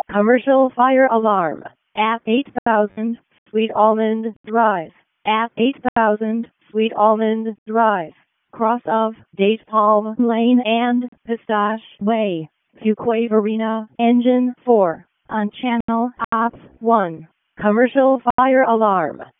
Commercial fire alarm at 8000 Sweet Almond Drive. At 8000 Sweet Almond Drive. Cross of Date Palm Lane and Pistache Way. Fuquay Arena. Engine 4. On channel op 1. Commercial fire alarm.